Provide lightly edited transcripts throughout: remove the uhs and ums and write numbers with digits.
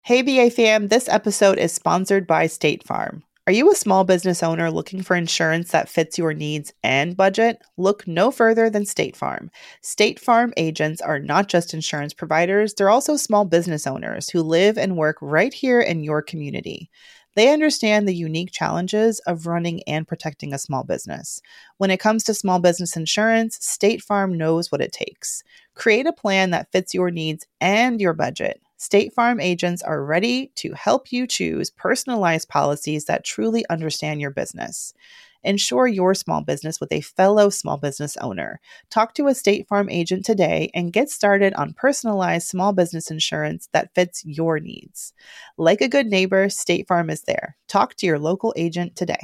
Hey BA fam, this episode is sponsored by State Farm. Are you a small business owner looking for insurance that fits your needs and budget? Look no further than State Farm. State Farm agents are not just insurance providers, they're also small business owners who live and work right here in your community. They understand the unique challenges of running and protecting a small business. When it comes to small business insurance, State Farm knows what it takes. Create a plan that fits your needs and your budget. State Farm agents are ready to help you choose personalized policies that truly understand your business. Insure your small business with a fellow small business owner. Talk to a State Farm agent today and get started on personalized small business insurance that fits your needs. Like a good neighbor, State Farm is there. Talk to your local agent today.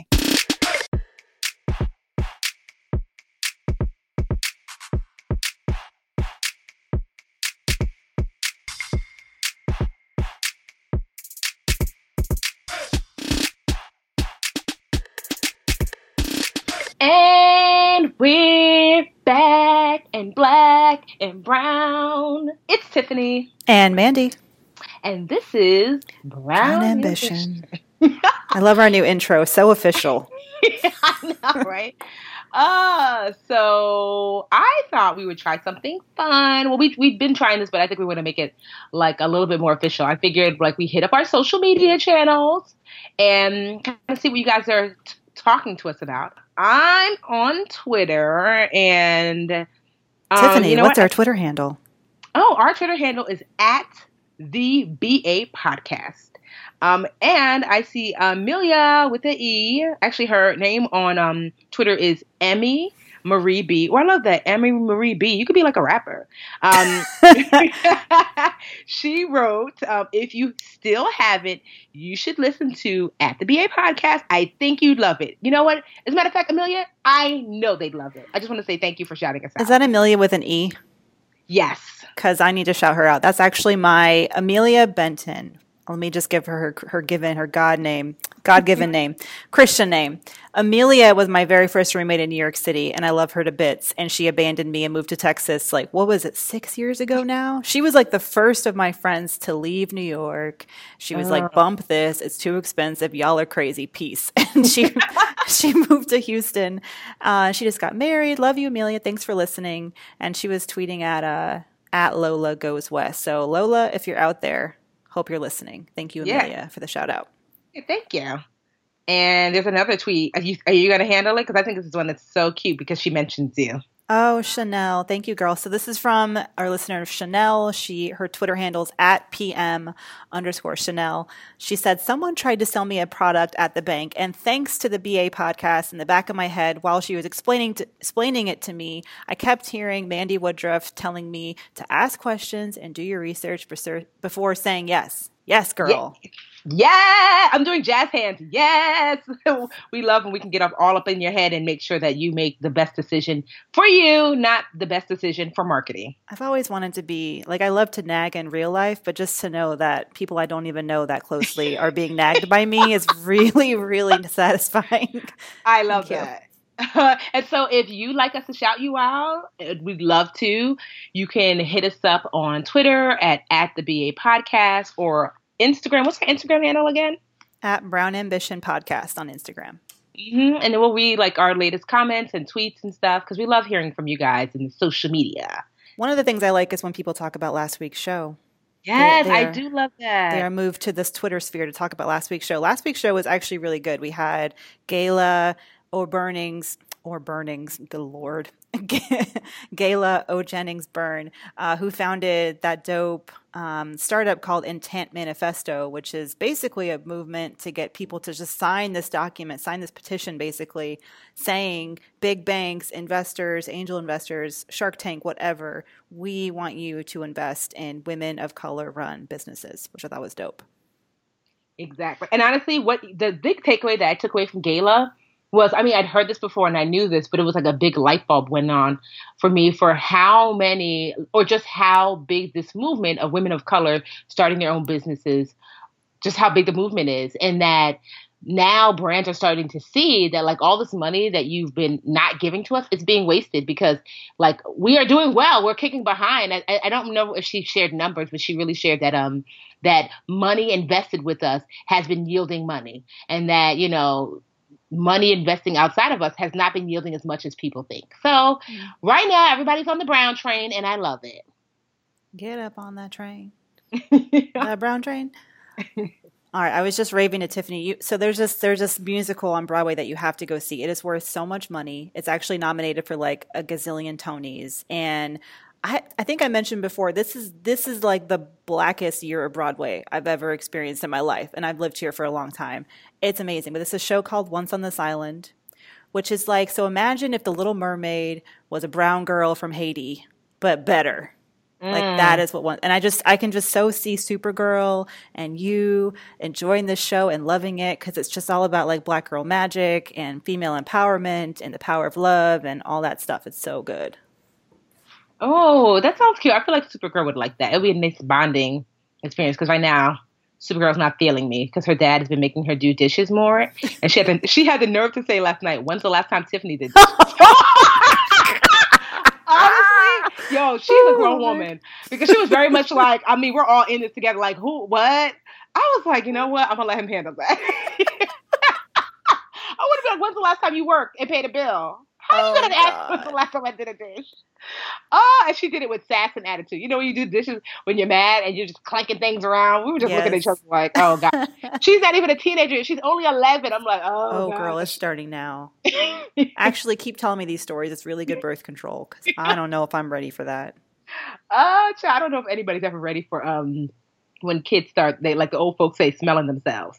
And we're back and black and brown. It's Tiffany. And Mandy. And this is Brown Ambition. I love our new intro. So official. Yeah, I know, right? So I thought we would try something fun. Well, we've been trying this, but I think we want to make it like a little bit more official. I figured like we hit up our social media channels and kind of see what you guys are talking to us about. I'm on Twitter and Tiffany, what's our Twitter handle? Oh, our Twitter handle is at the BA Podcast. And I see Amelia with the E. Actually, her name on Twitter is Emmy Marie B. Oh, I love that. Emmy Marie B. You could be like a rapper. She wrote, if you still haven't, you should listen to At the BA Podcast. I think you'd love it. You know what? As a matter of fact, Amelia, I know they'd love it. I just want to say thank you for shouting us out. Is that Amelia with an E? Yes. Because I need to shout her out. That's actually my Amelia Benton. Let me just give her God-given name, Christian name. Amelia was my very first roommate in New York City, and I love her to bits. And she abandoned me and moved to Texas, like, what was it, 6 years ago now? She was like the first of my friends to leave New York. She was like, bump this. It's too expensive. Y'all are crazy. Peace. And she moved to Houston. She just got married. Love you, Amelia. Thanks for listening. And she was tweeting at Lola Goes West. So Lola, if you're out there, hope you're listening. Thank you, Amelia, for the shout out. Thank you. And there's another tweet. Are you going to handle it? Because I think this is one that's so cute because she mentions you. Oh, Chanel. Thank you, girl. So this is from our listener, Chanel. Her Twitter handle's at PM_Chanel. She said, someone tried to sell me a product at the bank, and thanks to the BA Podcast in the back of my head, while she was explaining it to me, I kept hearing Mandy Woodruff telling me to ask questions and do your research before saying yes. Yes, girl. Yeah, I'm doing jazz hands. Yes. We love when we can get all up in your head and make sure that you make the best decision for you, not the best decision for marketing. I've always wanted to be, like, I love to nag in real life, but just to know that people I don't even know that closely are being nagged by me is really, really satisfying. I love that. And so if you'd like us to shout you out, we'd love to. You can hit us up on Twitter at the BA Podcast or Instagram. What's our Instagram handle again? At Brown Ambition Podcast on Instagram. Mm-hmm. And then we'll read like our latest comments and tweets and stuff because we love hearing from you guys in social media. One of the things I like is when people talk about last week's show. Yes, I do love that. They are moved to this Twitter sphere to talk about last week's show. Last week's show was actually really good. We had Gayla O'Burnings, good Lord, Gayla O. Jennings Byrne, who founded that dope startup called Intent Manifesto, which is basically a movement to get people to just sign this petition, basically saying big banks, investors, angel investors, Shark Tank, whatever, we want you to invest in women of color run businesses, which I thought was dope. Exactly. And honestly, what the big takeaway that I took away from Gayla was, I mean, I'd heard this before and I knew this, but it was like a big light bulb went on for me for how many, or just how big this movement of women of color starting their own businesses, just how big the movement is. And that now brands are starting to see that like all this money that you've been not giving to us is being wasted because like we are doing well. We're kicking behind. I don't know if she shared numbers, but she really shared that that money invested with us has been yielding money, and that, you know, money investing outside of us has not been yielding as much as people think. So right now everybody's on the brown train and I love it. Get up on that train. That brown train. All right, I was just raving to Tiffany. So there's this musical on Broadway that you have to go see. It is worth so much money. It's actually nominated for like a gazillion Tonys. And I think I mentioned before, this is like the blackest year of Broadway I've ever experienced in my life. And I've lived here for a long time. It's amazing. But it's a show called Once on This Island, which is like, so imagine if The Little Mermaid was a brown girl from Haiti, but better. Like that is what one, and I can just so see Supergirl and you enjoying this show and loving it because it's just all about like black girl magic and female empowerment and the power of love and all that stuff. It's so good. Oh, that sounds cute. I feel like Supergirl would like that. It would be a nice bonding experience because right now Supergirl's not feeling me because her dad has been making her do dishes more, and she had the nerve to say last night, "When's the last time Tiffany did dishes?" Honestly, yo, she's a grown woman because she was very much like, I mean, we're all in this together. Like, who, what? I was like, you know what? I'm gonna let him handle that. I would have been like, when's the last time you worked and paid a bill? How are you gonna ask when's the last time I did a dish? Oh, and she did it with sass and attitude. You know when you do dishes when you're mad and you're just clanking things around? We were just looking at each other like, oh God. She's not even a teenager. She's only 11. I'm like, oh God. Girl, it's starting now. Actually, keep telling me these stories. It's really good birth control because I don't know if I'm ready for that. I don't know if anybody's ever ready for when kids start, they like the old folks say, smelling themselves.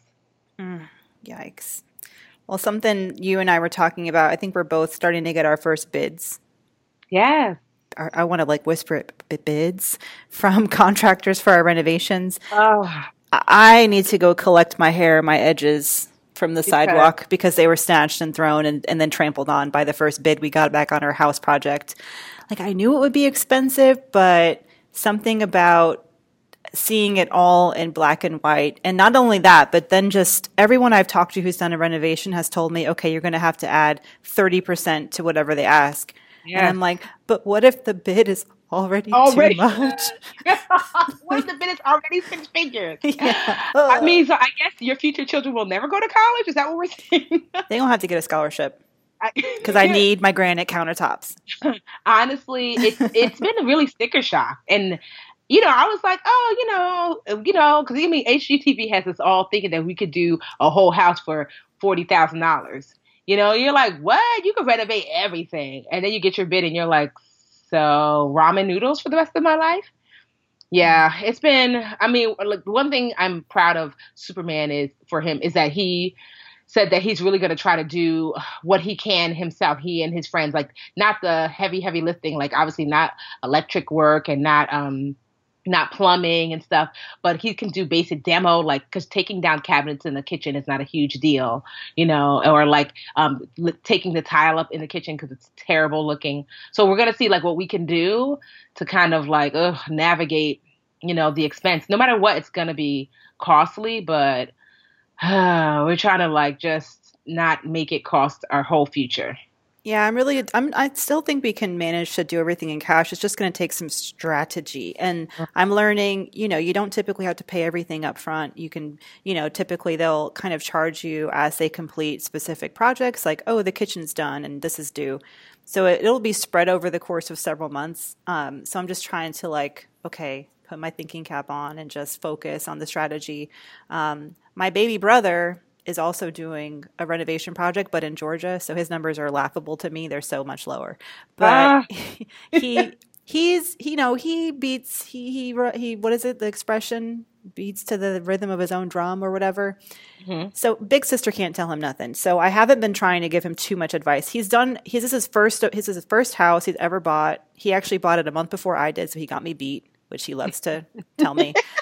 Yikes. Well, something you and I were talking about, I think we're both starting to get our first bids. Yeah. I want to like whisper it, bids from contractors for our renovations. Oh. I need to go collect my hair, my edges from the sidewalk because they were snatched and thrown and then trampled on by the first bid we got back on our house project. Like I knew it would be expensive, but something about seeing it all in black and white. And not only that, but then just everyone I've talked to who's done a renovation has told me, okay, you're going to have to add 30% to whatever they ask. Yeah. And I'm like, but what if the bid is already too much? What if the bid is already 6 figures? Yeah. I mean, so I guess your future children will never go to college? Is that what we're saying? They don't have to get a scholarship. Because I need my granite countertops. Honestly, it's been a really sticker shock. And you know, I was like, oh, you know, because I mean, HGTV has us all thinking that we could do a whole house for $40,000. You know, you're like, what? You could renovate everything. And then you get your bid and you're like, so ramen noodles for the rest of my life? Yeah, it's been, I mean, like, one thing I'm proud of Superman is that he said that he's really going to try to do what he can himself, he and his friends, like not the heavy lifting, like obviously not electric work and not plumbing and stuff, but he can do basic demo, like, because taking down cabinets in the kitchen is not a huge deal, you know, or like taking the tile up in the kitchen because it's terrible looking. So we're going to see like what we can do to kind of like navigate, you know, the expense. No matter what, it's going to be costly, but we're trying to like just not make it cost our whole future. Yeah, I still think we can manage to do everything in cash. It's just going to take some strategy. And I'm learning, you know, you don't typically have to pay everything up front. You can, you know, typically they'll kind of charge you as they complete specific projects, like, oh, the kitchen's done and this is due. So it'll be spread over the course of several months. So I'm just trying to like, okay, put my thinking cap on and just focus on the strategy. My baby brother is also doing a renovation project, but in Georgia. So his numbers are laughable to me. They're so much lower. But he beats, what is it? The expression beats to the rhythm of his own drum or whatever. Mm-hmm. So big sister can't tell him nothing. So I haven't been trying to give him too much advice. This is his first house he's ever bought. He actually bought it a month before I did. So he got me beat, which he loves to tell me.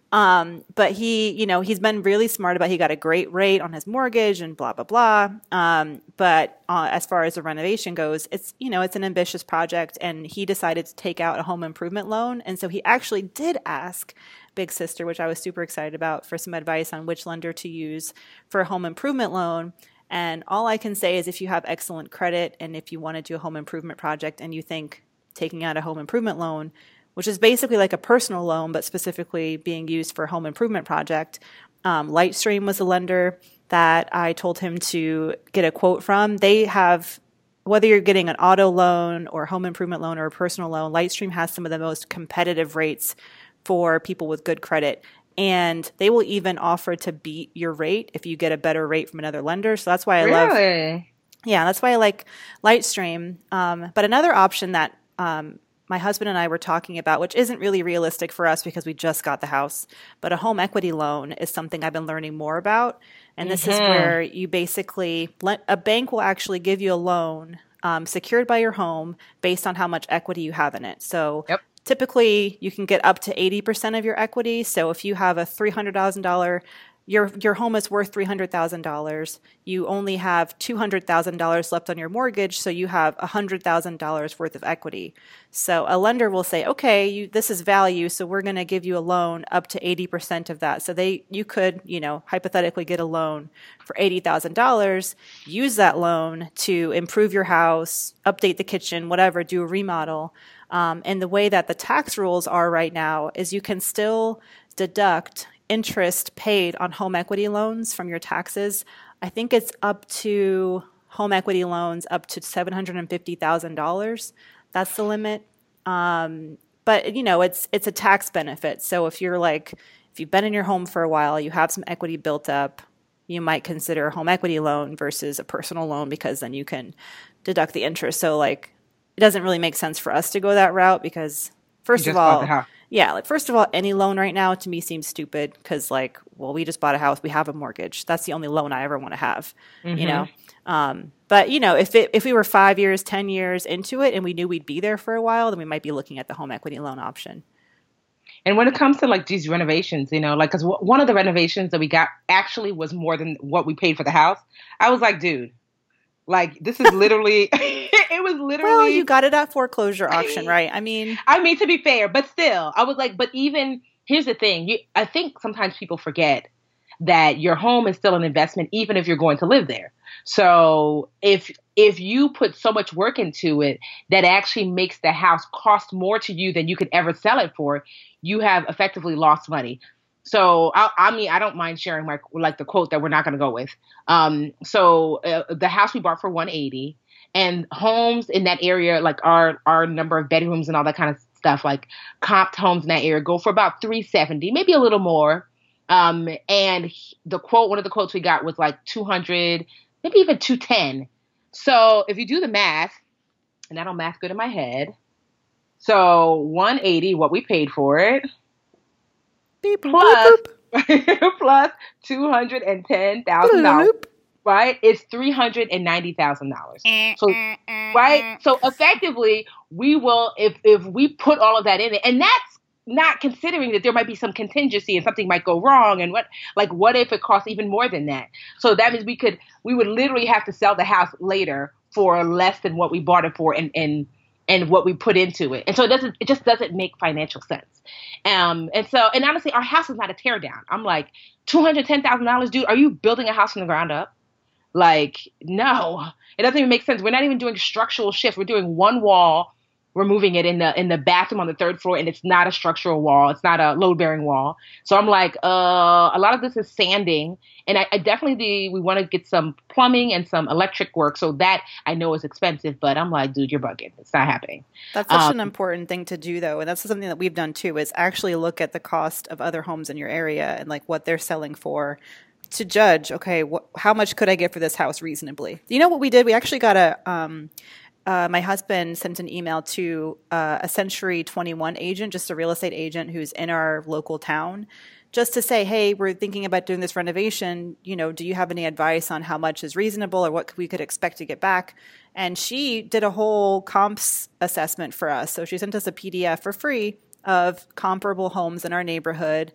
But he's been really smart about, he got a great rate on his mortgage and blah, blah, blah. But as far as the renovation goes, it's an ambitious project, and he decided to take out a home improvement loan. And so he actually did ask Big Sister, which I was super excited about, for some advice on which lender to use for a home improvement loan. And all I can say is, if you have excellent credit and if you want to do a home improvement project and you think taking out a home improvement loan, which is basically like a personal loan, but specifically being used for a home improvement project, Lightstream was a lender that I told him to get a quote from. They have, whether you're getting an auto loan or a home improvement loan or a personal loan, Lightstream has some of the most competitive rates for people with good credit. And they will even offer to beat your rate if you get a better rate from another lender. So that's why that's why I like Lightstream. But another option that my husband and I were talking about, which isn't really realistic for us because we just got the house, but a home equity loan is something I've been learning more about. And this is where you basically, a bank will actually give you a loan secured by your home based on how much equity you have in it. So typically you can get up to 80% of your equity. So if you have a $300,000, your home is worth $300,000. You only have $200,000 left on your mortgage, so you have $100,000 worth of equity. So a lender will say, okay, this is value, so we're going to give you a loan up to 80% of that. So you could, hypothetically get a loan for $80,000, use that loan to improve your house, update the kitchen, whatever, do a remodel. And the way that the tax rules are right now is you can still deduct interest paid on home equity loans from your taxes. I think it's up to home equity loans up to $750,000. That's the limit. But it's a tax benefit. So if you've been in your home for a while, you have some equity built up, you might consider a home equity loan versus a personal loan, because then you can deduct the interest. So it doesn't really make sense for us to go that route, because first of all, any loan right now to me seems stupid, because we just bought a house, we have a mortgage. That's the only loan I ever want to have, But if we were 5 years, 10 years into it and we knew we'd be there for a while, then we might be looking at the home equity loan option. And when it comes to these renovations, because one of the renovations that we got actually was more than what we paid for the house. I was like, dude, this is literally, it was literally. Well, you got it at foreclosure auction, right? I mean, to be fair, but still, I was like, but even, here's the thing. I think sometimes people forget that your home is still an investment, even if you're going to live there. So if you put so much work into it that actually makes the house cost more to you than you could ever sell it for, you have effectively lost money. So, I don't mind sharing the quote that we're not going to go with. So the house we bought for $180, and homes in that area, our number of bedrooms and all that kind of stuff, comped homes in that area go for about $370, maybe a little more. And one of the quotes we got was $200, maybe even $210. So if you do the math, and I don't math good in my head. So $180, what we paid for it. Beep, plus $210,000, right? It's $390,000. So, right? So effectively, we will, if we put all of that in it, and that's not considering that there might be some contingency and something might go wrong, and what if it costs even more than that? So that means we would literally have to sell the house later for less than what we bought it for, and what we put into it. And so it just doesn't make financial sense. And honestly, our house is not a tear down. I'm like, $210,000, dude, are you building a house from the ground up? No, it doesn't even make sense. We're not even doing structural shifts. We're doing one wall. We're moving it in the bathroom on the third floor, and it's not a structural wall. It's not a load-bearing wall. So I'm like, a lot of this is sanding, and I definitely we want to get some plumbing and some electric work. So that I know is expensive, but I'm like, dude, you're bugging. It's not happening. That's such an important thing to do, though, and that's something that we've done too. Is actually look at the cost of other homes in your area and what they're selling for, to judge. Okay, how much could I get for this house reasonably? You know what we did? We actually got my husband sent an email to a Century 21 agent, just a real estate agent who's in our local town, just to say, hey, we're thinking about doing this renovation. Do you have any advice on how much is reasonable or what we could expect to get back? And she did a whole comps assessment for us. So she sent us a PDF for free of comparable homes in our neighborhood,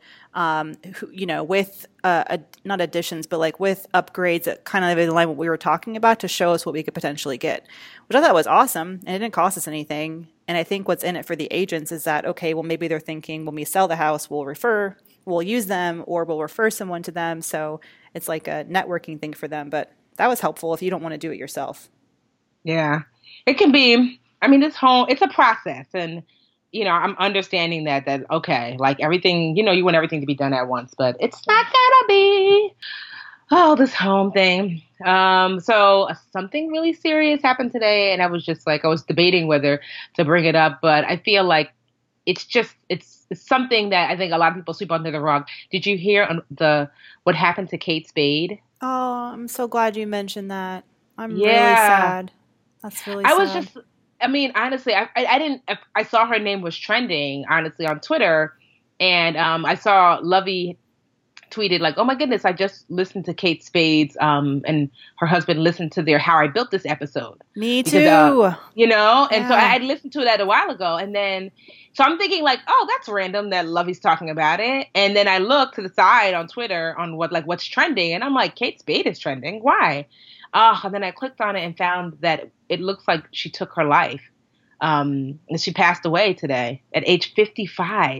with not additions, but like with upgrades that kind of in line with what we were talking about to show us what we could potentially get, which I thought was awesome. And it didn't cost us anything. And I think what's in it for the agents is that, okay, well, maybe they're thinking when we sell the house, we'll use them or we'll refer someone to them. So it's like a networking thing for them. But that was helpful if you don't want to do it yourself. Yeah, it can be. I mean, it's a process. And, I'm understanding that, okay, like everything, you want everything to be done at once, but it's not gonna be, this home thing. So something really serious happened today. And I was just like, I was debating whether to bring it up, but I feel like it's something that I think a lot of people sweep under the rug. Did you hear what happened to Kate Spade? Oh, I'm so glad you mentioned that. I'm really sad. That's really sad. Honestly, I saw her name was trending, honestly, on Twitter. And I saw Lovey tweeted like, oh my goodness, I just listened to Kate Spade's and her husband listened to their How I Built This episode. Me too. Because, and so I listened to that a while ago. And then, so I'm thinking like, oh, that's random that Lovey's talking about it. And then I look to the side on Twitter on what's trending. And I'm like, Kate Spade is trending. Why? And then I clicked on it and found that it looks like she took her life. And she passed away today at age 55.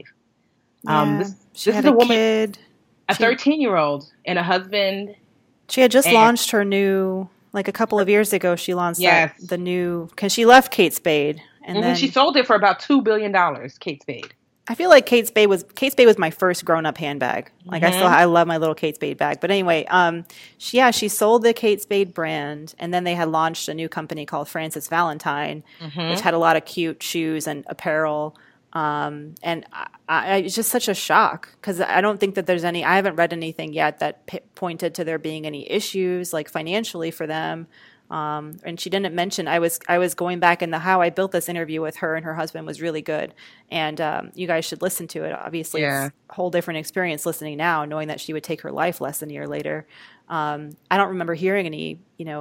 She had a woman, kid. A 13-year-old and a husband. She had just launched her new, like a couple of years ago, she launched the new, because she left Kate Spade. And then she sold it for about $2 billion, Kate Spade. I feel like Kate Spade was my first grown-up handbag. Like I love my little Kate Spade bag. But anyway, she sold the Kate Spade brand, and then they had launched a new company called Frances Valentine, which had a lot of cute shoes and apparel. And it's just such a shock because I don't think that there's I haven't read anything yet that pointed to there being any issues like financially for them. And she didn't mention, I was going back in the How I Built This interview with her and her husband was really good. And, you guys should listen to it. Obviously it's a whole different experience listening now, knowing that she would take her life less than a year later. I don't remember hearing any,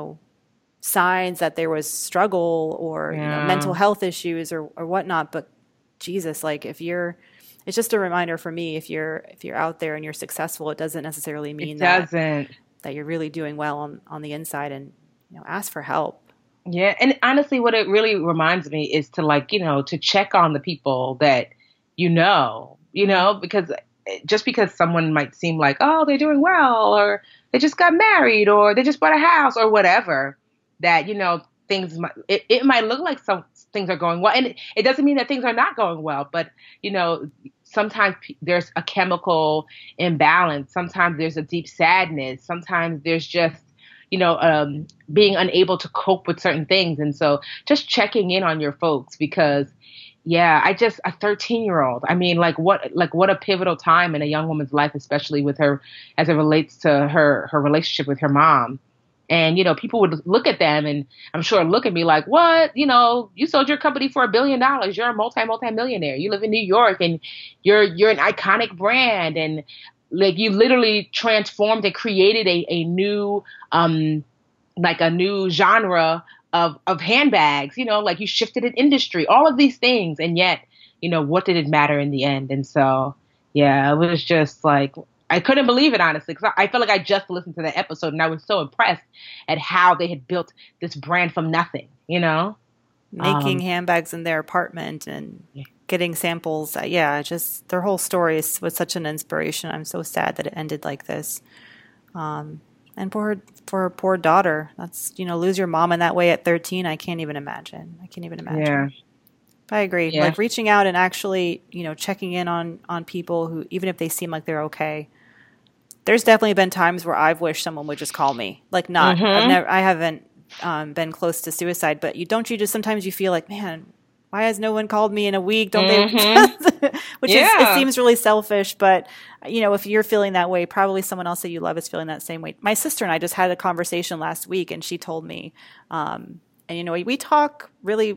signs that there was struggle or mental health issues or whatnot, but Jesus, like it's just a reminder for me, if you're out there and you're successful, it doesn't necessarily mean that you're really doing well on the inside, and ask for help. Yeah. And honestly, what it really reminds me is to to check on the people that, because just because someone might seem like, oh, they're doing well, or they just got married, or they just bought a house or whatever, that, things it might look like some things are going well. And it doesn't mean that things are not going well, but, sometimes there's a chemical imbalance. Sometimes there's a deep sadness. Sometimes there's just, being unable to cope with certain things. And so just checking in on your folks because, a 13-year-old, I mean, what a pivotal time in a young woman's life, especially with her, as it relates to her relationship with her mom. And, people would look at them and I'm sure look at me like, what, you sold your company for $1 billion. You're a multi-millionaire. You live in New York and you're an iconic brand. And like you literally transformed and created a new, a new genre of handbags, like you shifted an industry, all of these things. And yet, what did it matter in the end? And so, it was just like, I couldn't believe it, honestly, because I felt like I just listened to the episode and I was so impressed at how they had built this brand from nothing, Making handbags in their apartment and getting samples. Just their whole story was such an inspiration. I'm so sad that it ended like this. And for her poor daughter, that's, lose your mom in that way at 13. I can't even imagine. Yeah. I agree. Yeah. Like reaching out and actually, checking in on people who, even if they seem like they're okay. There's definitely been times where I've wished someone would just call me. Like I haven't been close to suicide, but sometimes you feel like, man, why has no one called me in a week? Don't they? It seems really selfish, but if you're feeling that way, probably someone else that you love is feeling that same way. My sister and I just had a conversation last week and she told me, and we talk really,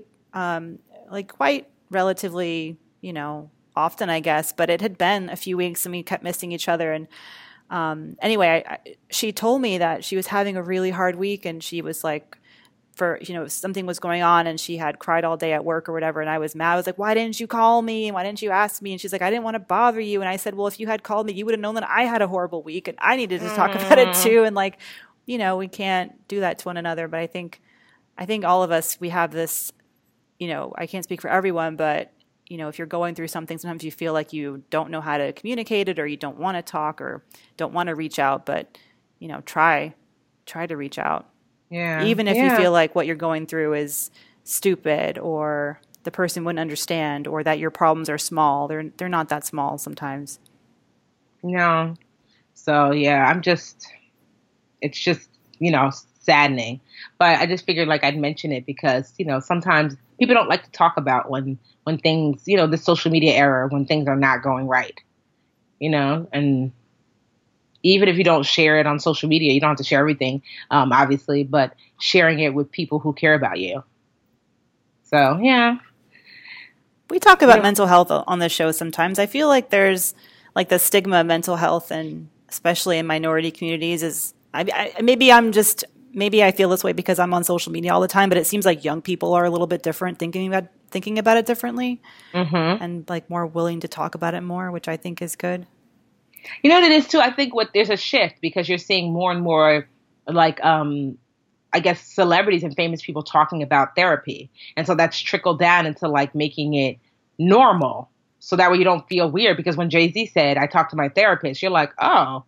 quite relatively, often, I guess, but it had been a few weeks and we kept missing each other. And anyway, she told me that she was having a really hard week and she was like, for, something was going on and she had cried all day at work or whatever. And I was mad. I was like, why didn't you call me? And why didn't you ask me? And she's like, I didn't want to bother you. And I said, well, if you had called me, you would have known that I had a horrible week and I needed to talk about it too. And like, we can't do that to one another. But I think all of us, we have this, I can't speak for everyone, but if you're going through something, sometimes you feel like you don't know how to communicate it, or you don't want to talk or don't want to reach out, but try to reach out. Yeah. Even if you feel like what you're going through is stupid, or the person wouldn't understand, or that your problems are small. They're not that small sometimes. No. So yeah, it's just, saddening. But I just figured like I'd mention it because, sometimes people don't like to talk about when things, the social media era, when things are not going right, and even if you don't share it on social media, you don't have to share everything, obviously, but sharing it with people who care about you. So, yeah. We talk about mental health on this show sometimes. I feel like there's like the stigma of mental health, and especially in minority communities, is maybe I feel this way because I'm on social media all the time, but it seems like young people are a little bit different, thinking about it differently, and like more willing to talk about it more, which I think is good. You know what it is too? I think there's a shift because you're seeing more and more like, I guess, celebrities and famous people talking about therapy. And so that's trickled down into like making it normal. So that way you don't feel weird, because when Jay-Z said, I talked to my therapist, you're like, oh,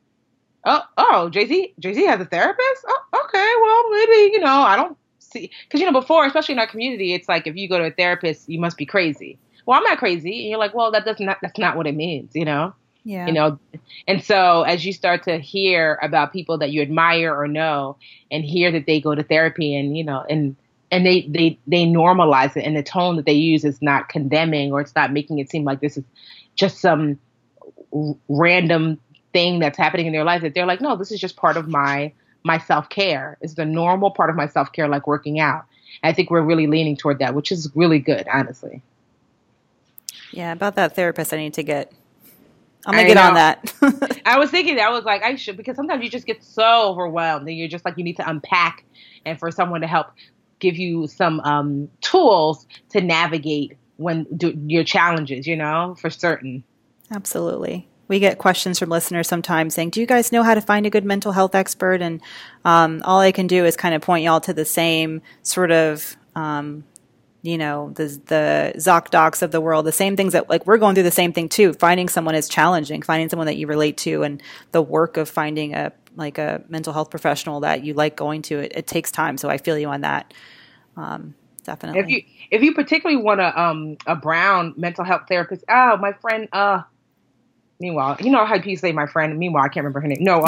Jay-Z has a therapist? Oh, okay. Well, maybe, I don't see, because, before, especially in our community, it's like, if you go to a therapist, you must be crazy. Well, I'm not crazy. And you're like, well, that's not what it means, Yeah. And so as you start to hear about people that you admire or know, and hear that they go to therapy, and, and they normalize it, and the tone that they use is not condemning, or it's not making it seem like this is just some random thing that's happening in their life, that they're like, no, this is just part of my self-care. It's the normal part of my self-care, like working out. And I think we're really leaning toward that, which is really good, honestly. Yeah, about that therapist, I'm going to get on that. I was thinking that. I was like, I should, because sometimes you just get so overwhelmed and you're just like, you need to unpack, and for someone to help give you some tools to navigate your challenges, for certain. Absolutely. We get questions from listeners sometimes saying, do you guys know how to find a good mental health expert? And all I can do is kind of point y'all to the same sort of, the ZocDocs of the world, the same things that, like, we're going through the same thing too. Finding someone is challenging, finding someone that you relate to, and the work of finding a mental health professional that you like going to, it takes time. So I feel you on that. Definitely. If you particularly want a brown mental health therapist, my friend, meanwhile, how people say my friend, meanwhile, I can't remember her name. No,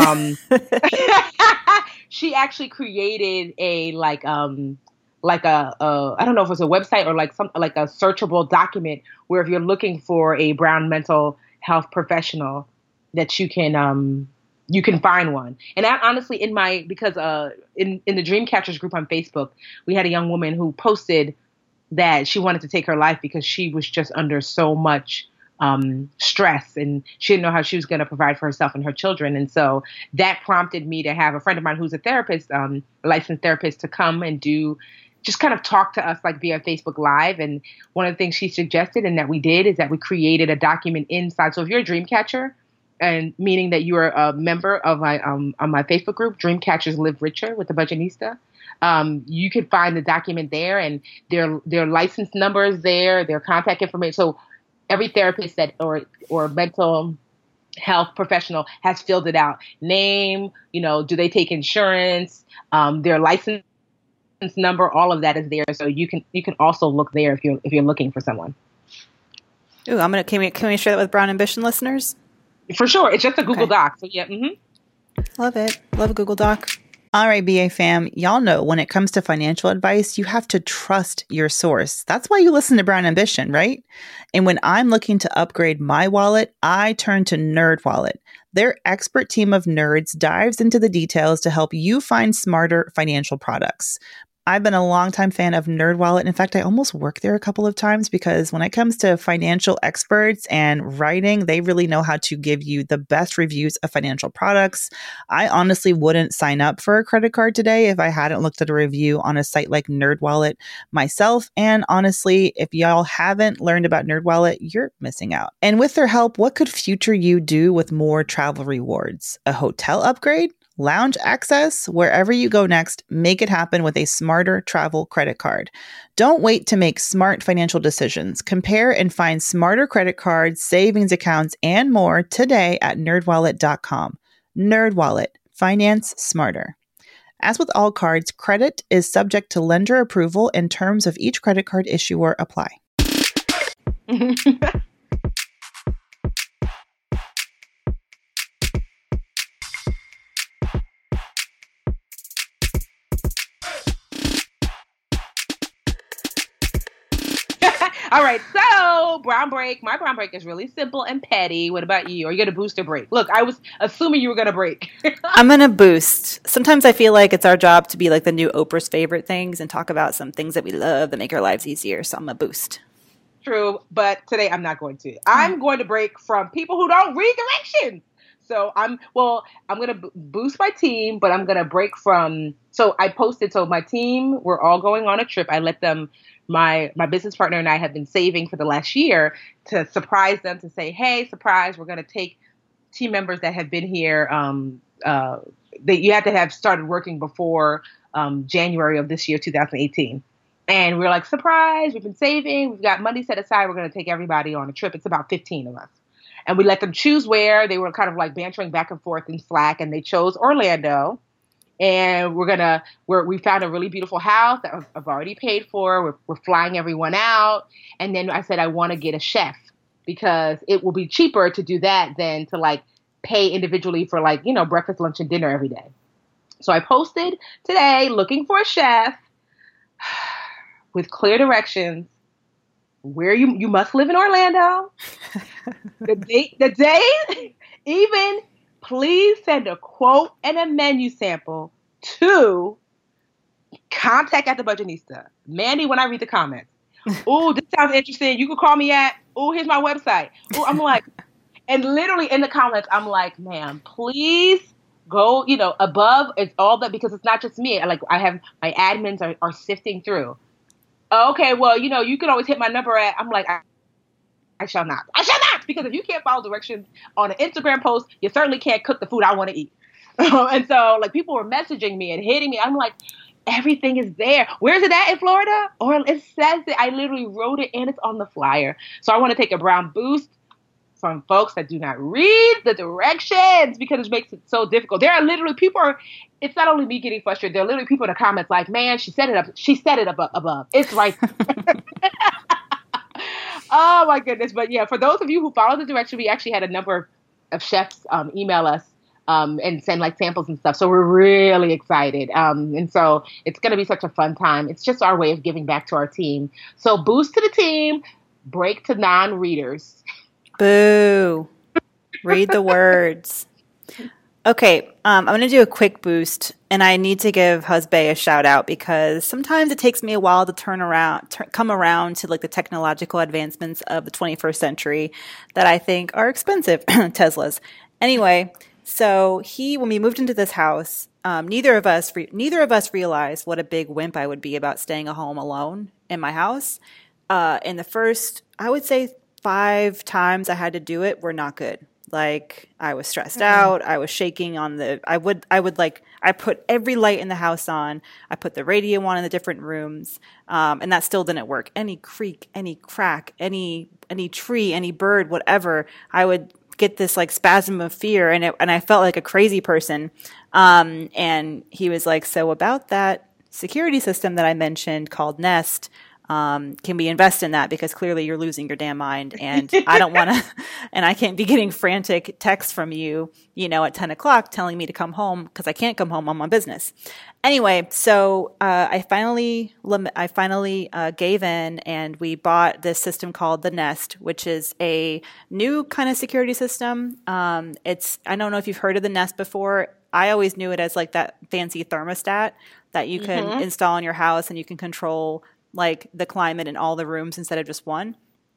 she actually created a I don't know if it's a website or like a searchable document where if you're looking for a brown mental health professional, that you can find one. And that, honestly, in the Dreamcatchers group on Facebook, we had a young woman who posted that she wanted to take her life because she was just under so much stress, and she didn't know how she was going to provide for herself and her children. And so that prompted me to have a friend of mine who's a therapist, a licensed therapist, to come and just kind of talk to us like via Facebook Live. And one of the things she suggested, and that we did, is that we created a document inside. So if you're a Dreamcatcher, and meaning that you're a member of on my Facebook group, Dreamcatchers Live Richer with the Budgetnista, you can find the document there, and their license numbers there, their contact information. So every therapist or mental health professional has filled it out. Name, do they take insurance? Their license number, all of that is there. So you can also look there if you're looking for someone. Ooh, can we share that with Brown Ambition listeners? For sure. It's just a Google Doc. So yeah. Mm-hmm. Love it. Love a Google Doc. All right, BA fam, y'all know when it comes to financial advice, you have to trust your source. That's why you listen to Brown Ambition, right? And when I'm looking to upgrade my wallet, I turn to NerdWallet. Their expert team of nerds dives into the details to help you find smarter financial products. I've been a longtime fan of NerdWallet. In fact, I almost worked there a couple of times because when it comes to financial experts and writing, they really know how to give you the best reviews of financial products. I honestly wouldn't sign up for a credit card today if I hadn't looked at a review on a site like NerdWallet myself. And honestly, if y'all haven't learned about NerdWallet, you're missing out. And with their help, what could future you do with more travel rewards? A hotel upgrade? Lounge access? Wherever you go next, make it happen with a smarter travel credit card. Don't wait to make smart financial decisions. Compare and find smarter credit cards, savings accounts, and more today at nerdwallet.com. NerdWallet. Finance smarter. As with all cards, credit is subject to lender approval and terms of each credit card issuer apply. All right, so brown break. My brown break is really simple and petty. What about you? Are you going to boost or break? Look, I was assuming you were going to break. I'm going to boost. Sometimes I feel like it's our job to be like the new Oprah's favorite things and talk about some things that we love that make our lives easier. So I'm going to boost. True, but today I'm not going to. I'm going to break from people who don't read directions. So I'm going to boost my team, but I'm going to break from, so I posted, so my team, we're all going on a trip. I let them, my business partner and I have been saving for the last year to surprise them, to say, hey, surprise, we're going to take team members that have been here, that you have to have started working before January of this year, 2018. And we're like, surprise, we've been saving, we've got money set aside, we're going to take everybody on a trip. It's about 15 of us. And we let them choose where. They were kind of like bantering back and forth in Slack, and they chose Orlando. And we found a really beautiful house that I've already paid for. We're flying everyone out. And then I said, I want to get a chef because it will be cheaper to do that than to like pay individually for like, breakfast, lunch, and dinner every day. So I posted today looking for a chef with clear directions. Where you must live in Orlando. The day, even please send a quote and a menu sample to contact at the Budgetnista. Mandy, when I read the comments, oh, this sounds interesting. You can call me at, oh, here's my website. Oh, I'm like, and literally in the comments, I'm like, ma'am, please go, above. It's all that, because it's not just me. I have my admins are sifting through. Okay, well, you can always hit my number at, I'm like, I shall not, because if you can't follow directions on an Instagram post, you certainly can't cook the food I want to eat. And so, like, people were messaging me and hitting me. I'm like, everything is there. Where's it at in Florida? Or it says that I literally wrote it and it's on the flyer. So I want to take a brown boost from folks that do not read the directions because it makes it so difficult. There are literally it's not only me getting frustrated. There are literally people in the comments like, man, she set it up above. It's right there. Oh my goodness. But yeah, for those of you who follow the direction, we actually had a number of chefs email us and send like samples and stuff. So we're really excited. And so it's going to be such a fun time. It's just our way of giving back to our team. So boost to the team, break to non-readers. Boo. Read the words. Okay, I'm going to do a quick boost, and I need to give Husbay a shout out because sometimes it takes me a while to come around to like the technological advancements of the 21st century that I think are expensive, Teslas. Anyway, so when we moved into this house, neither of us realized what a big wimp I would be about staying at home alone in my house. In the first, I would say 5 times I had to do it were not good. Like I was stressed out. I was shaking I put every light in the house on. I put the radio on in the different rooms. And that still didn't work. Any creak, any crack, any tree, any bird, whatever, I would get this like spasm of fear and I felt like a crazy person. And he was like, so about that security system that I mentioned called Nest, Can we invest in that? Because clearly you're losing your damn mind, and I don't want to, and I can't be getting frantic texts from you, at 10 o'clock telling me to come home because I can't come home on my business. Anyway, so I finally gave in, and we bought this system called the Nest, which is a new kind of security system. I don't know if you've heard of the Nest before. I always knew it as like that fancy thermostat that you can install in your house, and you can control like the climate in all the rooms instead of just one.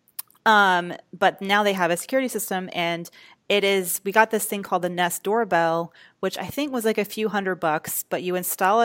But now they have a security system, and we got this thing called the Nest Doorbell, which I think was like a few $100, but you install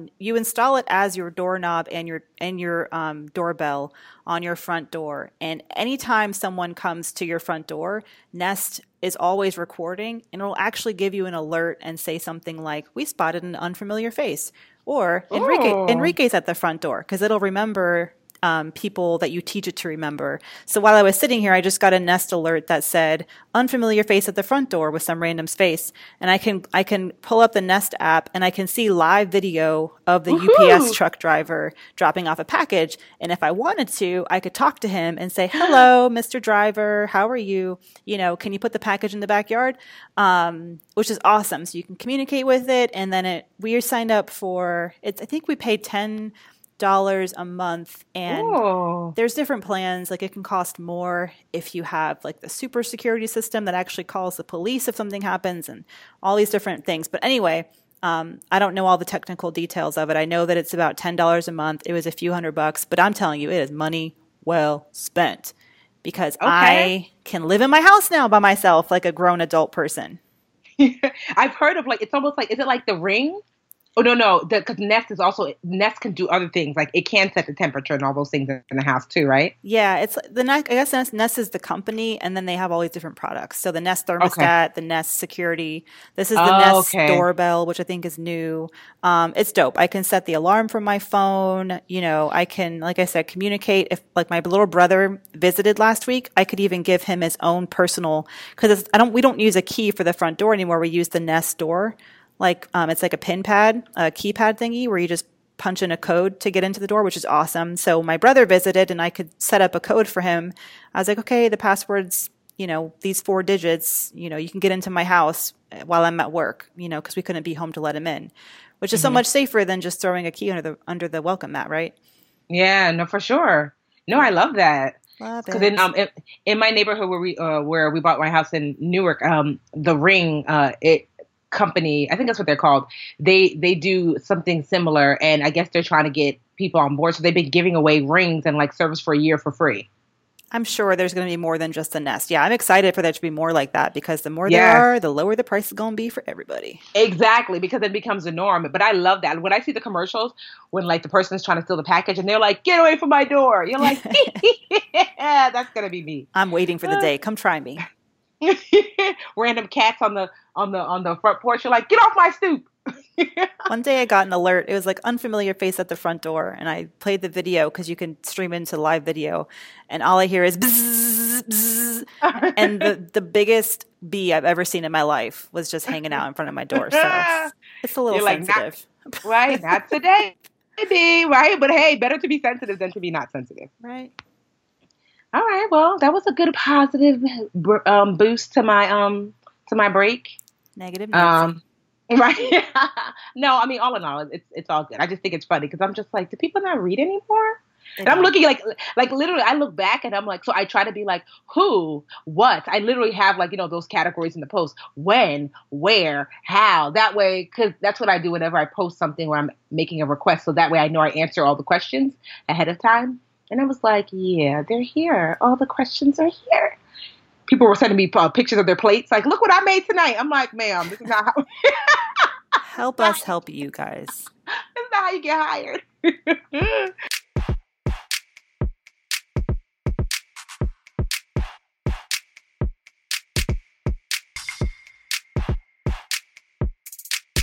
it as your doorknob and your doorbell on your front door. And anytime someone comes to your front door, Nest is always recording, and it'll actually give you an alert and say something like, "We spotted an unfamiliar face," or Enrique's at the front door, because it'll remember people that you teach it to remember. So while I was sitting here, I just got a Nest alert that said unfamiliar face at the front door with some random's face. And I can pull up the Nest app, and I can see live video of the UPS truck driver dropping off a package. And if I wanted to, I could talk to him and say, "Hello, Mr. Driver, how are you? Can you put the package in the backyard?" Which is awesome. So you can communicate with it. And then we are signed up for I think we paid $10 a month, and there's different plans. Like, it can cost more if you have like the super security system that actually calls the police if something happens, and all these different things. But anyway, I don't know all the technical details of it. I know that it's about $10 a month. It was a few $100, but I'm telling you, it is money well spent, because I can live in my house now by myself like a grown adult person. I've heard of it's almost like, is it like the Ring? Oh, no, because Nest can do other things. Like, it can set the temperature and all those things in the house too, right? Yeah, it's I guess Nest is the company, and then they have all these different products. So the Nest thermostat, the Nest security. This is the Nest doorbell, which I think is new. It's dope. I can set the alarm from my phone. I can, like I said, communicate. If like my little brother visited last week, I could even give him his own personal, because we don't use a key for the front door anymore. We use the Nest door. It's like a pin pad, a keypad thingy where you just punch in a code to get into the door, which is awesome. So my brother visited, and I could set up a code for him. I was like, okay, the password's, these 4 digits, you can get into my house while I'm at work, because we couldn't be home to let him in, which is so much safer than just throwing a key under the welcome mat, right? Yeah, no, for sure. No, I love that. Because in my neighborhood where we bought my house in Newark, the Ring, company, I think that's what they're called. They do something similar, and I guess they're trying to get people on board. So they've been giving away rings and like service for a year for free. I'm sure there's going to be more than just the Nest. Yeah, I'm excited for there to be more like that, because the more there are, the lower the price is going to be for everybody. Exactly, because it becomes the norm. But I love that. When I see the commercials, when like the person's trying to steal the package and they're like, "Get away from my door," you're like, "Yeah, that's going to be me." I'm waiting for the day. Come try me. Random cats on the front porch. You're like, "Get off my stoop." One day I got an alert. It was like unfamiliar face at the front door, and I played the video because you can stream into live video, and all I hear is bzzz, bzzz, and the biggest bee I've ever seen in my life was just hanging out in front of my door. So it's a little sensitive. Right? Not today, maybe. Right? But hey, better to be sensitive than to be not sensitive. Right. All right. Well, that was a good positive boost to my break. Negative. Right. No, I mean, all in all, it's all good. I just think it's funny because I'm just like, do people not read anymore? And I'm looking like literally, I look back and I'm like, so I try to be like, who, what? I literally have like, those categories in the post: when, where, how. That way, because that's what I do whenever I post something where I'm making a request. So that way I know I answer all the questions ahead of time. And I was like, yeah, they're here. All the questions are here. People were sending me pictures of their plates. Like, look what I made tonight. I'm like, ma'am, this is not how. Help us help you guys. This is not how you get hired.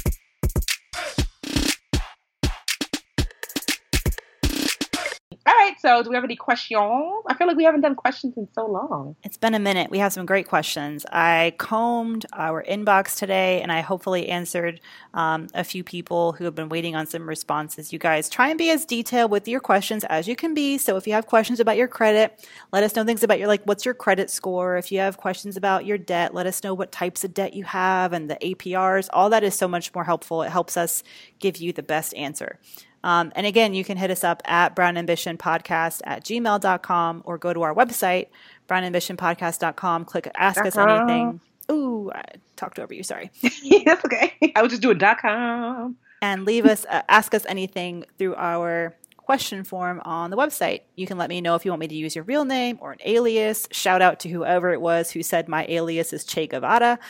All right, So do we have any questions? I feel like we haven't done questions in so long. It's been a minute. We have some great questions. I combed our inbox today, and I hopefully answered a few people who have been waiting on some responses. You guys try and be as detailed with your questions as you can be. So if you have questions about your credit, let us know things about your, like, what's your credit score? If you have questions about your debt, let us know what types of debt you have and the APRs. All that is so much more helpful. It helps us give you the best answer. And again, you can hit us up at brownambitionpodcast@gmail.com or go to our website, brownambitionpodcast.com, click Ask Us Anything. Ooh, I talked over you, sorry. That's okay. I was just doing .com. And leave us, ask us anything through our question form on the website. You can let me know if you want me to use your real name or an alias. Shout out to whoever it was who said my alias is Che Guevara.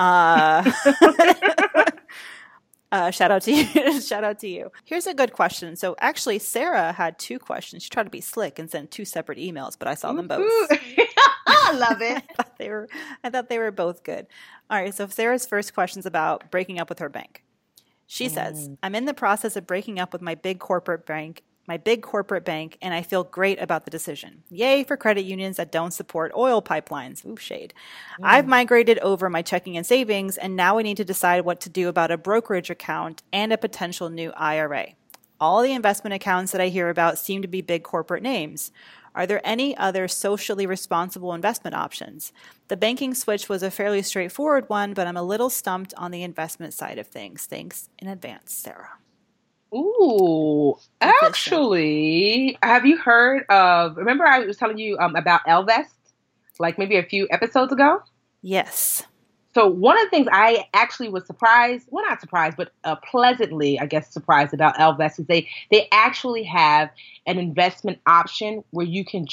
Shout out to you. Shout out to you. Here's a good question. So actually, Sarah had two questions. She tried to be slick and sent two separate emails, but I saw them both. I love it. I thought they were both good. All right. So Sarah's first question is about breaking up with her bank. She says, I'm in the process of breaking up with my big corporate bank, and I feel great about the decision. Yay for credit unions that don't support oil pipelines. Ooh, shade. I've migrated over my checking and savings, and now I need to decide what to do about a brokerage account and a potential new IRA. All the investment accounts that I hear about seem to be big corporate names. Are there any other socially responsible investment options? The banking switch was a fairly straightforward one, but I'm a little stumped on the investment side of things. Thanks in advance, Sarah. Ooh, actually, have you heard of, remember I was telling you about Ellevest, like maybe a few episodes ago? Yes. So one of the things I actually was surprised, well, not surprised, but pleasantly, I guess, surprised about Ellevest is they actually have an investment option where you can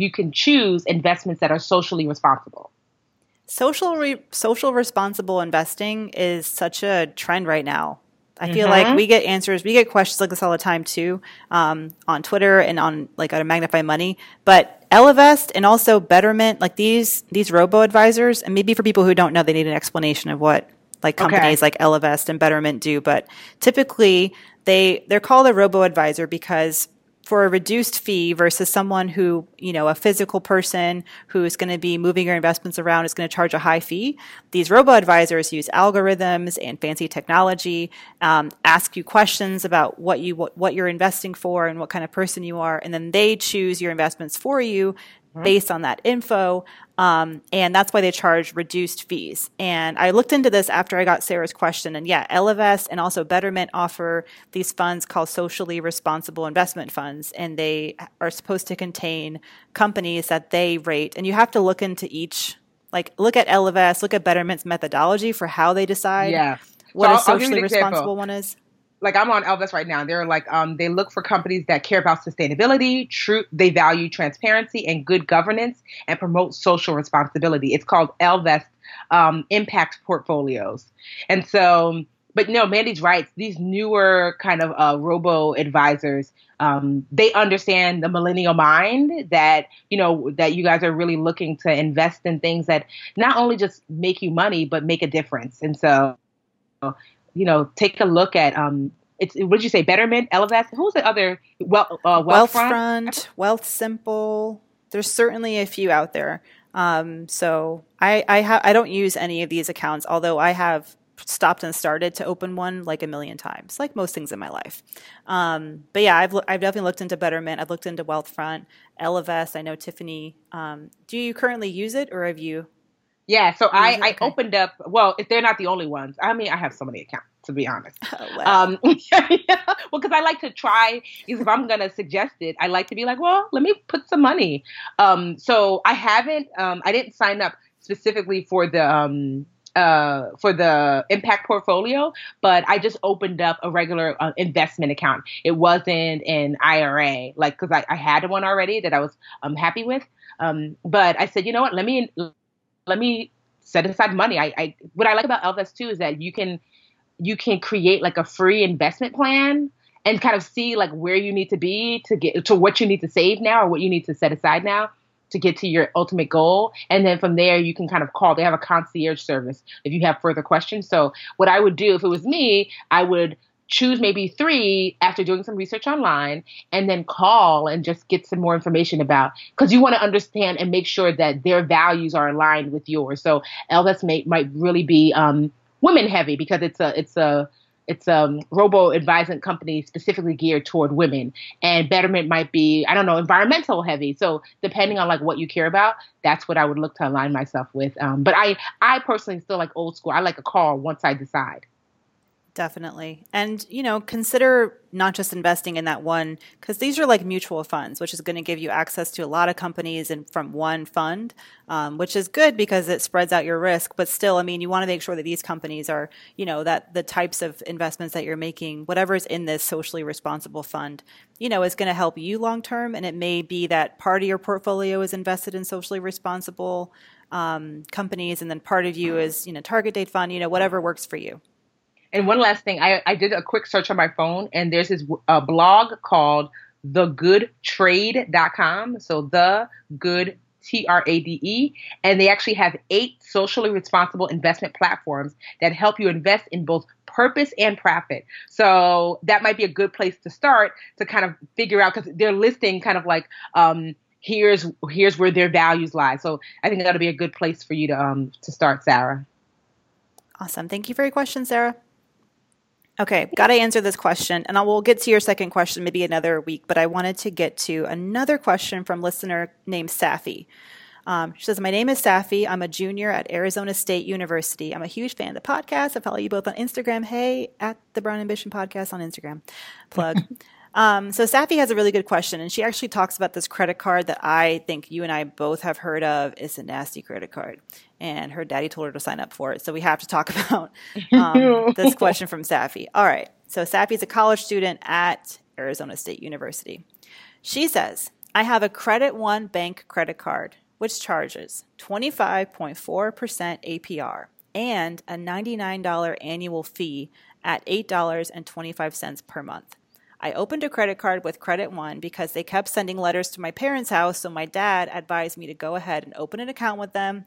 choose investments that are socially responsible. Social responsible investing is such a trend right now. I feel like we get questions like this all the time too, on Twitter and on like on Magnify Money. But Ellevest and also Betterment, like these robo advisors, and maybe for people who don't know, they need an explanation of what like companies like Ellevest and Betterment do. But typically they're called a robo advisor because for a reduced fee versus someone who, you know, a physical person who is going to be moving your investments around is going to charge a high fee. These robo-advisors use algorithms and fancy technology, ask you questions about what you're investing for and what kind of person you are, and then they choose your investments for you based on that info. And that's why they charge reduced fees. And I looked into this after I got Sarah's question. And yeah, Ellevest and also Betterment offer these funds called socially responsible investment funds. And they are supposed to contain companies that they rate. And you have to look into each, like look at Ellevest, look at Betterment's methodology for how they decide what a socially responsible one is. Like I'm on Ellevest right now. They're like, they look for companies that care about sustainability, they value transparency and good governance and promote social responsibility. It's called Ellevest Impact Portfolios. And so, but no, Mandy's right. These newer kind of robo advisors, they understand the millennial mind that, you know, that you guys are really looking to invest in things that not only just make you money, but make a difference. And so, you know, take a look at what did you say? Betterment, Ellevest. Who's the other? Wealthfront, Wealthsimple. There's certainly a few out there. So I don't use any of these accounts, although I have stopped and started to open one like a million times, like most things in my life. But yeah, I've definitely looked into Betterment. I've looked into Wealthfront, Ellevest. I know Tiffany. Do you currently use it, or have you? Yeah, so I opened up, well, if they're not the only ones. I mean, I have so many accounts, to be honest. Oh, wow. Well, because I like to try, because if I'm going to suggest it, I like to be like, well, let me put some money. So I didn't sign up specifically for the impact portfolio, but I just opened up a regular investment account. It wasn't an IRA, like, because I had one already that I was happy with. But I said, you know what, let me set aside money. What I like about Ellevest too is that you can create like a free investment plan and kind of see like where you need to be to get to what you need to save now or what you need to set aside now to get to your ultimate goal. And then from there, you can kind of call. They have a concierge service if you have further questions. So what I would do if it was me, I would choose maybe 3 after doing some research online, and then call and just get some more information about, because you want to understand and make sure that their values are aligned with yours. So Ellevest might really be women heavy, because it's a robo advisement company specifically geared toward women, and Betterment might be, I don't know, environmental heavy. So depending on like what you care about, that's what I would look to align myself with. But I personally still like old school. I like a call once I decide. Definitely. And, consider not just investing in that one, because these are like mutual funds, which is going to give you access to a lot of companies and from one fund, which is good because it spreads out your risk. But still, I mean, you want to make sure that these companies are, that the types of investments that you're making, whatever is in this socially responsible fund, is going to help you long term. And it may be that part of your portfolio is invested in socially responsible companies, and then part of you is, target date fund, whatever works for you. And one last thing, I did a quick search on my phone, and there's this blog called thegoodtrade.com. So the good, TRADE. And they actually have 8 socially responsible investment platforms that help you invest in both purpose and profit. So that might be a good place to start to kind of figure out, because they're listing kind of like, here's where their values lie. So I think that'll be a good place for you to start, Sarah. Awesome. Thank you for your question, Sarah. Okay, got to answer this question, and we'll get to your second question maybe another week, but I wanted to get to another question from listener named Safi. She says, my name is Safi. I'm a junior at Arizona State University. I'm a huge fan of the podcast. I follow you both on Instagram. Hey, at the Brown Ambition Podcast on Instagram. Plug. So Safi has a really good question, and she actually talks about this credit card that I think you and I both have heard of. It's a nasty credit card, and her daddy told her to sign up for it. So we have to talk about this question from Safi. All right. So Safi is a college student at Arizona State University. She says, I have a Credit One bank credit card, which charges 25.4% APR and a $99 annual fee at $8.25 per month. I opened a credit card with Credit One because they kept sending letters to my parents' house, so my dad advised me to go ahead and open an account with them,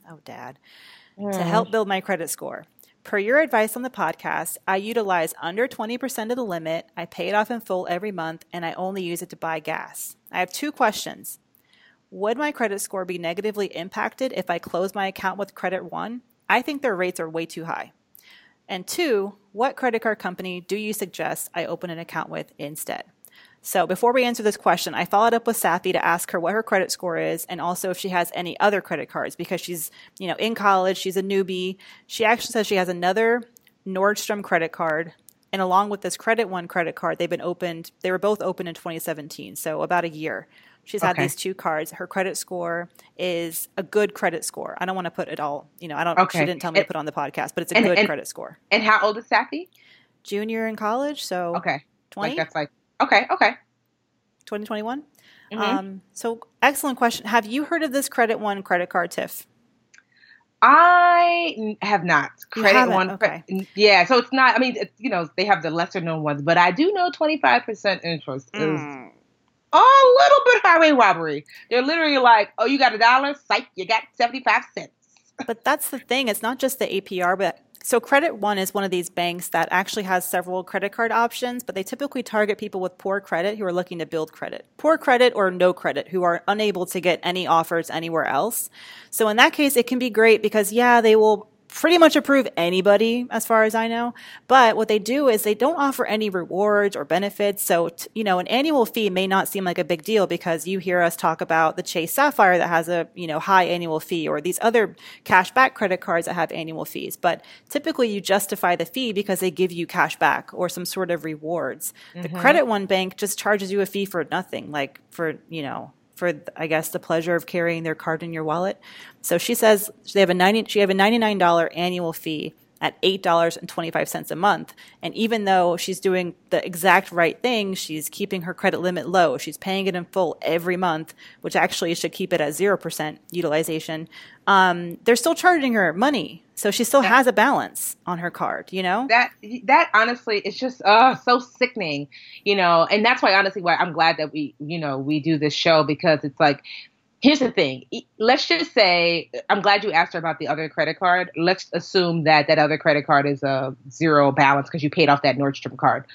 to help build my credit score. Per your advice on the podcast, I utilize under 20% of the limit, I pay it off in full every month, and I only use it to buy gas. I have 2 questions. Would my credit score be negatively impacted if I close my account with Credit One? I think their rates are way too high. And 2, what credit card company do you suggest I open an account with instead? So before we answer this question, I followed up with Safi to ask her what her credit score is, and also if she has any other credit cards, because she's, in college, she's a newbie. She actually says she has another Nordstrom credit card, and along with this Credit One credit card, they were both opened in 2017, so about a year. She's had these 2 cards. Her credit score is a good credit score. I don't want to put it all, she didn't tell me to put on the podcast, but it's a good credit score. And how old is Safi? Junior in college, so 20? Okay. 2021? Mm-hmm. So excellent question. Have you heard of this Credit One credit card, Tiff? I have not. Credit One. Okay. Yeah, so it's not, they have the lesser known ones, but I do know 25% interest is a little bit highway robbery. They're literally like, oh, you got $1? Psych, you got 75 cents. But that's the thing. It's not just the APR, but so Credit One is one of these banks that actually has several credit card options, but they typically target people with poor credit who are looking to build credit. Poor credit or no credit, who are unable to get any offers anywhere else. So in that case, it can be great because, they will pretty much approve anybody as far as I know. But what they do is they don't offer any rewards or benefits. So, an annual fee may not seem like a big deal because you hear us talk about the Chase Sapphire that has a, high annual fee, or these other cashback credit cards that have annual fees. But typically you justify the fee because they give you cash back or some sort of rewards. Mm-hmm. The Credit One bank just charges you a fee for nothing, like for, I guess, the pleasure of carrying their card in your wallet. So she says she have a $99 annual fee at $8.25 a month. And even though she's doing the exact right thing, she's keeping her credit limit low. She's paying it in full every month, which actually should keep it at 0% utilization. They're still charging her money. So she still has a balance on her card, That honestly, it's just so sickening, and that's why I'm glad that we do this show, because it's like, here's the thing. Let's just say, I'm glad you asked her about the other credit card. Let's assume that other credit card is a zero balance because you paid off that Nordstrom card.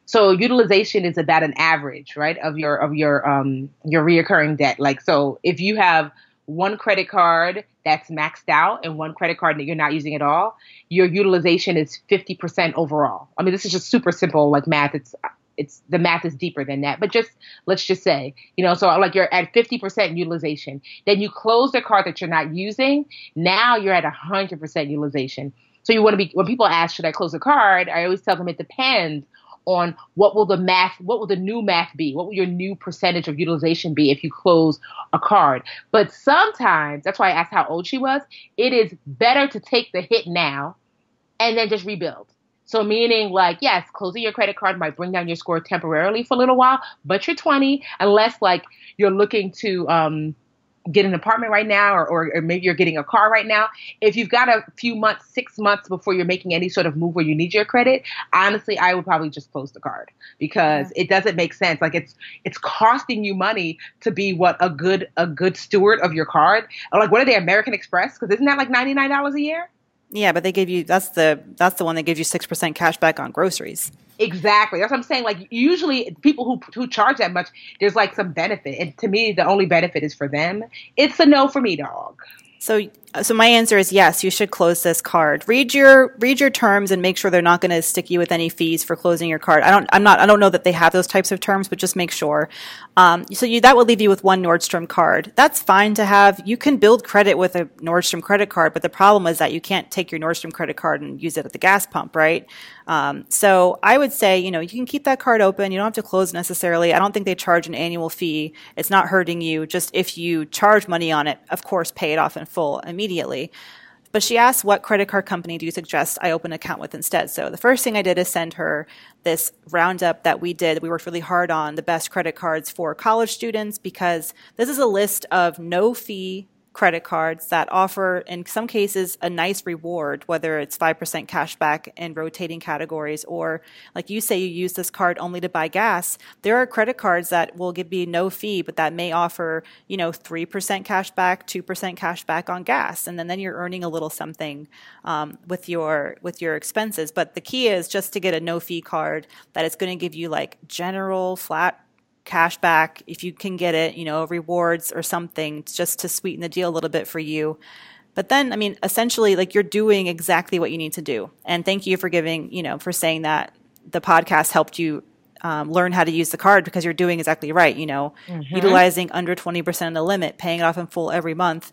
So utilization is about an average, right, of your reoccurring debt. Like, so if you have one credit card that's maxed out and one credit card that you're not using at all, your utilization is 50% overall. I mean, this is just super simple, like math. It's the math is deeper than that, but let's just say, so like you're at 50% utilization, then you close the card that you're not using. Now you're at 100% utilization. So you want to be, when people ask, should I close the card? I always tell them it depends on what will the new math be? What will your new percentage of utilization be if you close a card? But sometimes, that's why I asked how old she was, it is better to take the hit now and then just rebuild. So meaning like, yes, closing your credit card might bring down your score temporarily for a little while, but you're 20, unless like you're looking to get an apartment right now, or maybe you're getting a car right now. If you've got a few months, 6 months before you're making any sort of move where you need your credit, honestly, I would probably just close the card, because it doesn't make sense. Like it's costing you money to be a good steward of your card. Like, what are they, American Express? Because isn't that like $99 a year? Yeah, but they give you, that's the one that gives you 6% cash back on groceries. Exactly. That's what I'm saying. Like, usually people who charge that much, there's like some benefit. And to me, the only benefit is for them. It's a no for me, dog. So my answer is yes, you should close this card. Read your terms and make sure they're not going to stick you with any fees for closing your card. I don't know that they have those types of terms, but just make sure. That will leave you with one Nordstrom card. That's fine to have. You can build credit with a Nordstrom credit card, but the problem is that you can't take your Nordstrom credit card and use it at the gas pump, right? So I would say, you can keep that card open. You don't have to close necessarily. I don't think they charge an annual fee. It's not hurting you. Just if you charge money on it, of course, pay it off in full immediately. But she asked, what credit card company do you suggest I open an account with instead? So the first thing I did is send her this roundup that we did. We worked really hard on the best credit cards for college students, because this is a list of no-fee credit cards that offer, in some cases, a nice reward, whether it's 5% cash back in rotating categories, or like you say, you use this card only to buy gas. There are credit cards that will give you no fee, but that may offer, 3% cash back, 2% cash back on gas. And then you're earning a little something with your expenses. But the key is just to get a no fee card that is going to give you like general flat cash back, if you can get it, rewards or something, just to sweeten the deal a little bit for you. But then, essentially, like, you're doing exactly what you need to do. And thank you for for saying that the podcast helped you learn how to use the card, because you're doing exactly right. Utilizing under 20% of the limit, paying it off in full every month.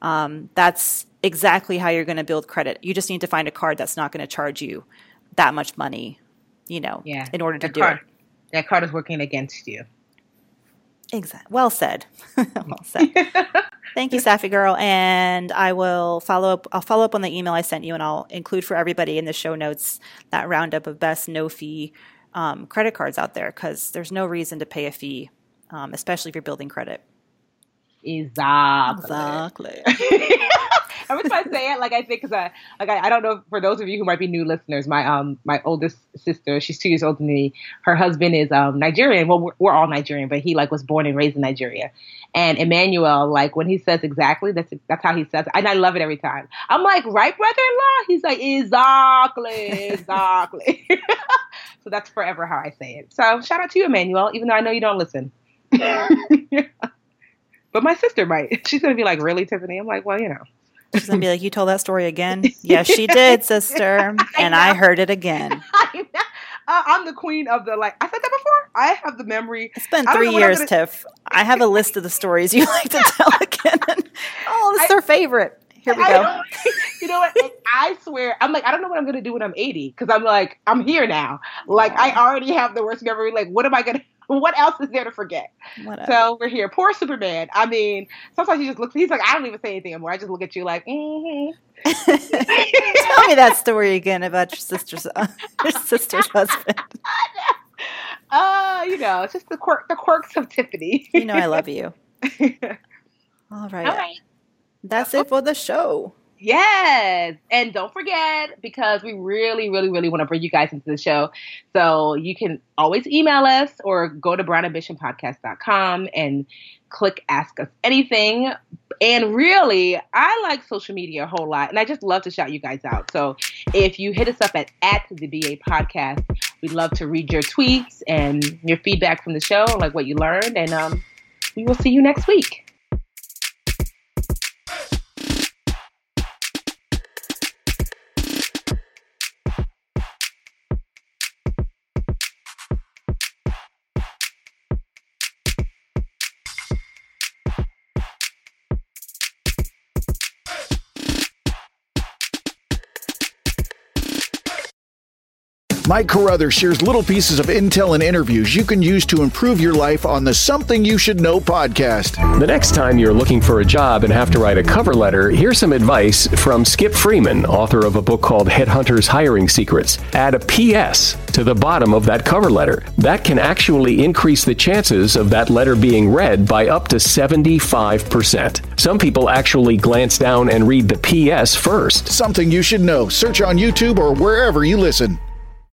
That's exactly how you're going to build credit. You just need to find a card that's not going to charge you that much money, in order to do it. That card is working against you. Exactly. Well said. Well said. Thank you, Safi girl. And I'll follow up on the email I sent you, and I'll include for everybody in the show notes that roundup of best no fee credit cards out there, because there's no reason to pay a fee, especially if you're building credit. Exactly. Every time I say it, like, I think, because I don't know, for those of you who might be new listeners, my oldest sister, she's 2 years older than me. Her husband is Nigerian. Well, we're all Nigerian, but he was born and raised in Nigeria. And Emmanuel, like, when he says exactly, that's how he says it. And I love it every time. I'm like, right, brother-in-law? He's like, exactly. So that's forever how I say it. So shout out to you, Emmanuel, even though I know you don't listen. But my sister might. She's going to be like, really, Tiffany? I'm like, well, She's going to be like, you told that story again? Yes, she did, sister. And I heard it again. I'm the queen of I said that before? I have the memory. It's been 3 years, Tiff. I have a list of the stories you like to tell again. Oh, this is her favorite. Here we go. You know what? I swear, I'm like, I don't know what I'm going to do when I'm 80, because I'm like, I'm here now. Like, I already have the worst memory. Like, what am I going to... What else is there to forget? Whatever. So we're here. Poor Superman. Sometimes he just looks, he's like, I don't even say anything anymore. I just look at you like, Tell me that story again about your sister's husband. It's just the quirks of Tiffany. I love you. All right. That's it for the show. Yes. And don't forget, because we really, really, really want to bring you guys into the show. So you can always email us or go to brownambitionpodcast.com and click Ask Us Anything. And really, I like social media a whole lot, and I just love to shout you guys out. So if you hit us up at the BA Podcast, We'd love to read your tweets and your feedback from the show, like what you learned. And we will see you next week. Mike Carruthers shares little pieces of intel and interviews you can use to improve your life on the Something You Should Know podcast. The next time you're looking for a job and have to write a cover letter, here's some advice from Skip Freeman, author of a book called Headhunters Hiring Secrets. Add a PS to the bottom of that cover letter. That can actually increase the chances of that letter being read by up to 75%. Some people actually glance down and read the PS first. Something You Should Know. Search on YouTube or wherever you listen.